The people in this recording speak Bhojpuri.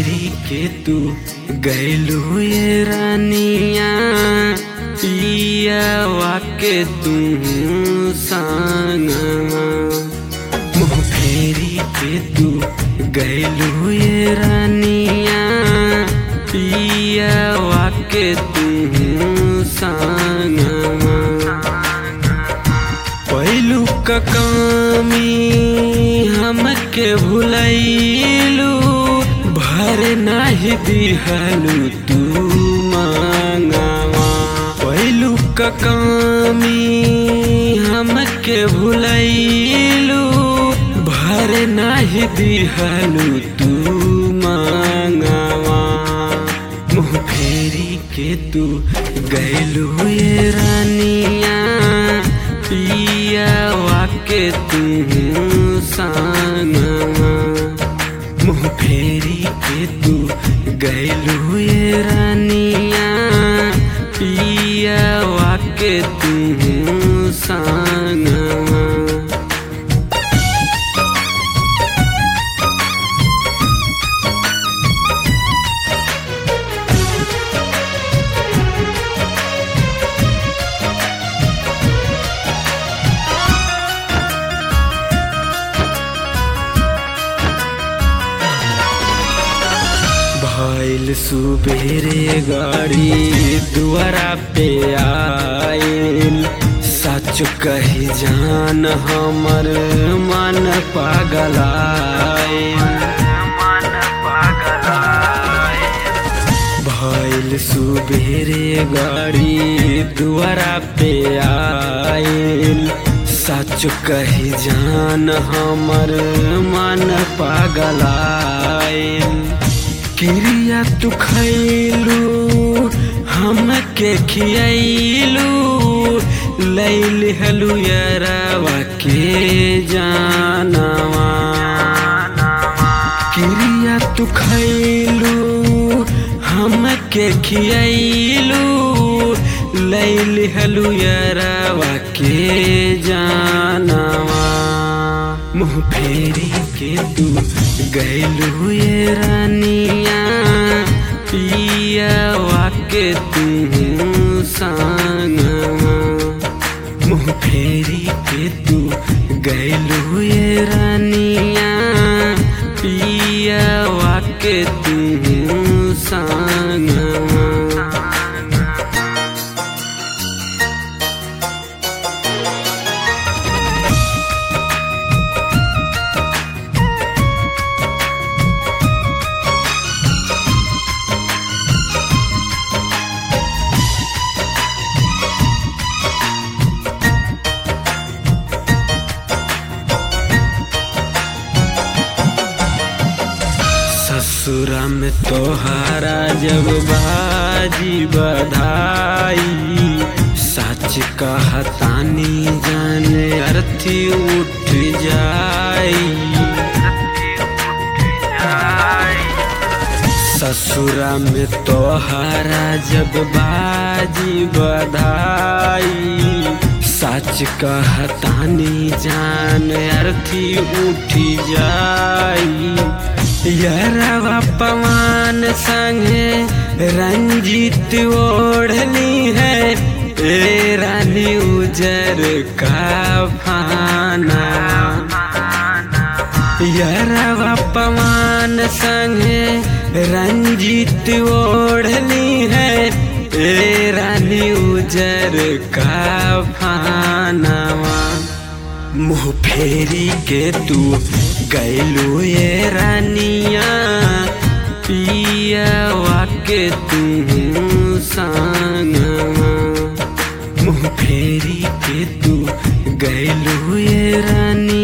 फेरी के तू गैलू ये रानिया पियावा के तू संगवा। मुँह फेरी के तू गैलू ये रानिया पियावा के तू संगवा। पहलू का कामी हमके भुलैलू भर नाही दिहलू तू मांगवा। पहलू का कामी हमके भुलैलू भर नाही दिहलू तू मांगवा। मुँह फेरी के तू गैलू ये रानिया पियावा के तू संगवा। मुँह फेरी के तू गैलू ये रानिया पियावा के तू संगवा। भइल सुबेरे गाड़ी दुआरा पे आइल, सच कही जान हमर मन पागलाइल। भइल सुबेरे गाड़ी दुआरा पे आइल, सच कही जान हमर मन पागलाइल। क्रिया तू खैलू हमके खियलू लैल हलू यारवा के जानवा। क्रिया तू खैलू हमके खियलू लैल हलू यारवा के जानवा। मुँह फेरी के तू गैलू ये रानिया पियावा के तू संगवा। मुँह फेरी के तू गैलू ये रानिया पियावा के तू संगवा। ससुरा में तोहारा जब बाजी बधाई, सच कहतानी जाने अर्थी उठ जाई। ससुरा में तोहारा जब बाजी बधाई, सच कहतानी जान अर्थी उठ जाई। यारवा पवन संगे रंजीत ओढ़ली है ए रानी उजर का फाना। यारवा पवन संगे रंजीत ओढ़ली है ए रानी उजर का फानावा। मुँह फेरी के तू गैलू ये रानिया पियावा के तू संगवा। मुँह फेरी के तू गैलू ये रानी